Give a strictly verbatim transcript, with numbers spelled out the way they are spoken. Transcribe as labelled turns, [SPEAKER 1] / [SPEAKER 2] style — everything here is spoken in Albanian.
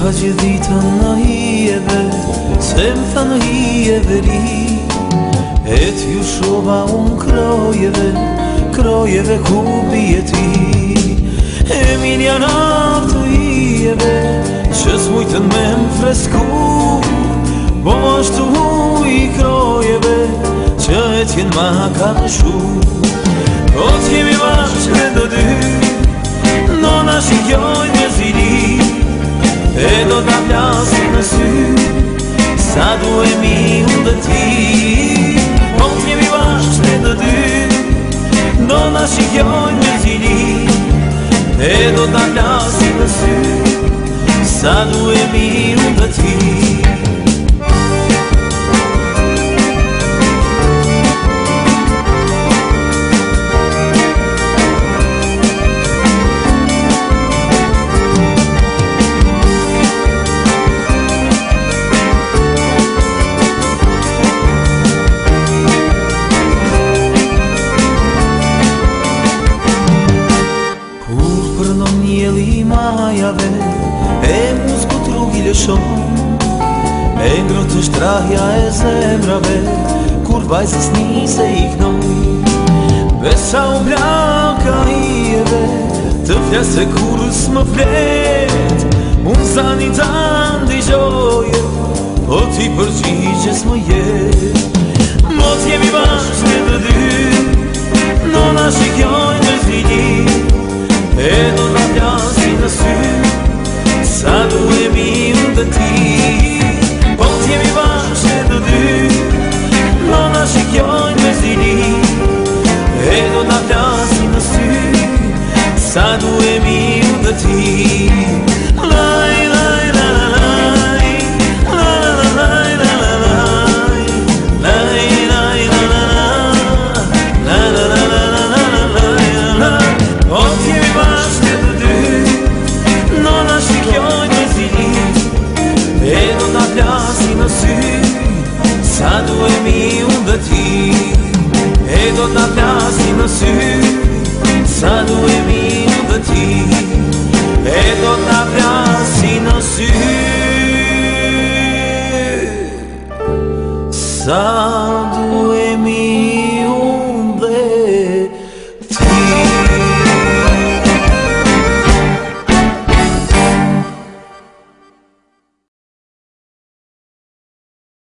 [SPEAKER 1] ka gjithë ditën në hijeve, se më tha në hije veri. E t'ju shova unë krojeve, krojeve ku bije ti. E minja naftë të hijeve, që s'mujtën me më fresku, po ashtu i krojeve, që e t'jen ma ka shu. Po t'jemi bashkë në dy, nona shikjoj me zili, e do t'a plasin në sy, sa duhemi unë dhe ti. Po t'jemi bashkë në dy, nona shikjoj me zili, e do t'a plasin në sy, sa duhemi unë dhe ti. Majave, e muskut rrugi lëshon, e ngrot është rahja e zemrave, kur vajzës nise i knoj. Besa u blaka hijeve, të flasë kur s'më flet, unë zani tanë digjoje, po ti përgjigjes më jet. Mos jemi bashkë në të dy, nona shikjoj në zili, e do t'a plasin në sy, sa duhemi unë dhe ti. Po t'jemi bashkë të dy, nona shikjoj me zili, e do t'a plasin në sy, sa duhemi unë dhe ti. Laj, laj, la, la, laj, la, la, laj, la, la, laj, laj, laj, la, la, la, la, la, la, la, la, la. Po t'jemi bashkë të dy, nona shikjoj me zili, e do t'a plasin në sy, sa duhemi unë dhe ti. E do t'a plasin në sy, sa duhemi unë dhe ti. E do t'a plasin në sy, sa duhemi